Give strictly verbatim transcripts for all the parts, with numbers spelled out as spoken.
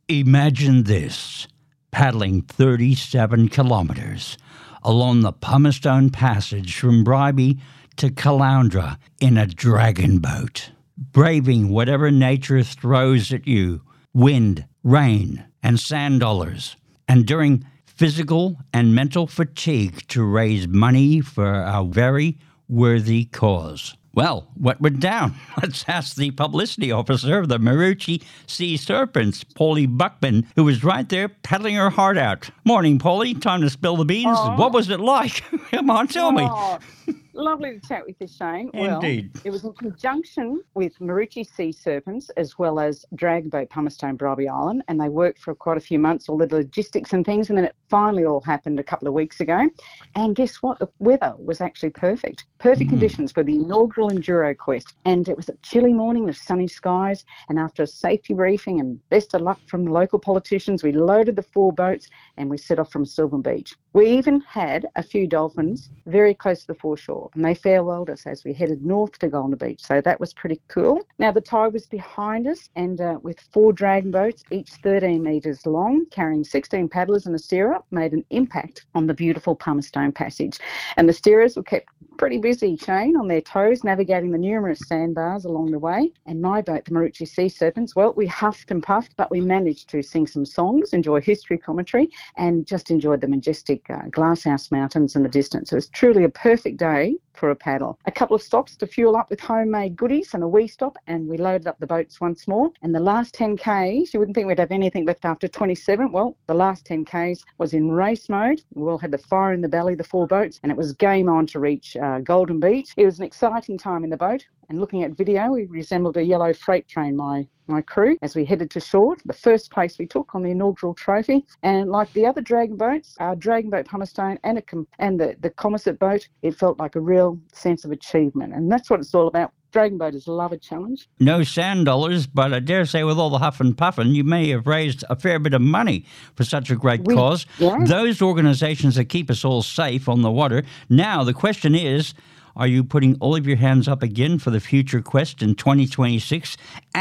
Imagine this, paddling thirty-seven kilometers along the Pumicestone Passage from Bribie to Caloundra in a dragon boat, braving whatever nature throws at you, wind, rain, and sand dollars, enduring physical and mental fatigue to raise money for a very worthy cause. Well, what went down? Let's ask the publicity officer of the Maroochy Sea Serpents, Polly Buckman, who was right there paddling her heart out. Morning, Polly. Time to spill the beans. Oh. What was it like? Come on, tell me. Oh, lovely to chat with you, Shane. Indeed. Well, it was in conjunction with Maroochy Sea Serpents as well as Dragon Boat Pumicestone Bribie Island, and they worked for quite a few months, all the logistics and things, and then it finally all happened a couple of weeks ago. And guess what? The weather was actually perfect. Perfect mm. conditions for the inaugural Enduro Quest. And it was a chilly morning with sunny skies, and after a safety briefing and best of luck from the local politicians, we loaded the four boats and we set off from Sylvan Beach. We even had a few dolphins very close to the foreshore, and they farewelled us as we headed north to Golden Beach. So that was pretty cool. Now, the tide was behind us, and uh, with four dragon boats, each thirteen metres long, carrying sixteen paddlers and a steerer, made an impact on the beautiful Pumicestone Passage. And the steerers were kept pretty busy, Shane, on their toes, navigating the numerous sandbars along the way. And my boat, the Maroochy Sea Serpents, well, we huffed and puffed, but we managed to sing some songs, enjoy history commentary, and just enjoyed the majestic uh, Glasshouse Mountains in the distance. It was truly a perfect day for a paddle. A couple of stops to fuel up with homemade goodies and a wee stop, and we loaded up the boats once more. And the last ten Ks, you wouldn't think we'd have anything left after twenty-seven. Well, the last ten Ks was in race mode. We all had the fire in the belly, the four boats, and it was game on to reach uh, Golden Beach. It was an exciting time in the boat, and looking at video, we resembled a yellow freight train, my my crew, as we headed to shore, the first place we took on the inaugural trophy. And like the other dragon boats, our dragon boat Pumicestone and a com- and the, the composite boat, it felt like a real sense of achievement. And that's what it's all about. Dragon boaters love a challenge. No sand dollars, but I dare say with all the huff and puffing, you may have raised a fair bit of money for such a great we, cause. Yeah. Those organisations that keep us all safe on the water. Now, the question is, are you putting all of your hands up again for the future quest in twenty twenty-six?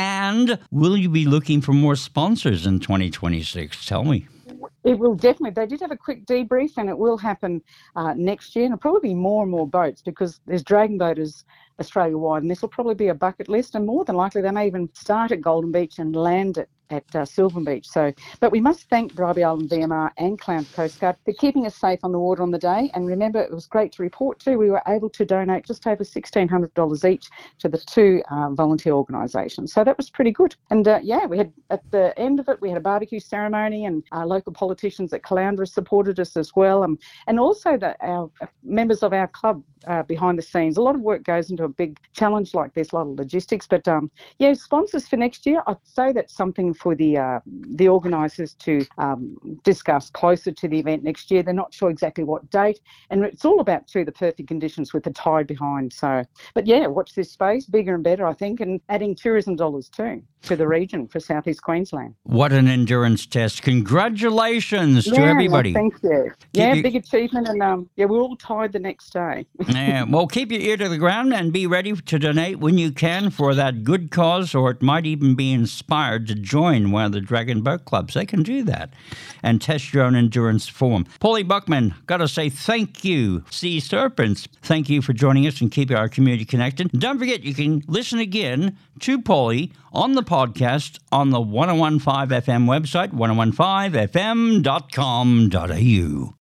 And will you be looking for more sponsors in twenty twenty-six? Tell me. It will definitely. They did have a quick debrief, and it will happen uh, next year. And it'll probably be more and more boats because there's dragon boaters Australia-wide, and this will probably be a bucket list. And more than likely, they may even start at Golden Beach and land at at uh, Sylvan Beach. So, but we must thank Bribie Island V M R and Clown Coast Guard for keeping us safe on the water on the day. And remember, it was great to report too, we were able to donate just over sixteen hundred dollars each to the two uh, volunteer organisations. So that was pretty good. And uh, yeah, we had, at the end of it, we had a barbecue ceremony, and our local politicians at Caloundra supported us as well. Um, and also that our members of our club uh, behind the scenes. A lot of work goes into a big challenge like this, a lot of logistics. But um, yeah, sponsors for next year, I'd say that's something for the uh, the organisers to um, discuss closer to the event next year. They're not sure exactly what date, and it's all about too the perfect conditions with the tide behind. So, but yeah, watch this space, bigger and better, I think, and adding tourism dollars too to the region for Southeast Queensland. What an endurance test! Congratulations yeah, to everybody. Well, thank you. Keep yeah, you... big achievement, and um, yeah, we're all tired the next day. Yeah, well, keep your ear to the ground and be ready to donate when you can for that good cause, or it might even be inspired to join one of the Dragon Boat Clubs. They can do that and test your own endurance form. Polly Buckman, got to say thank you. Sea Serpents, thank you for joining us and keeping our community connected. And don't forget, you can listen again to Polly on the podcast on the ten fifteen F M website, ten fifteen F M dot com dot A U.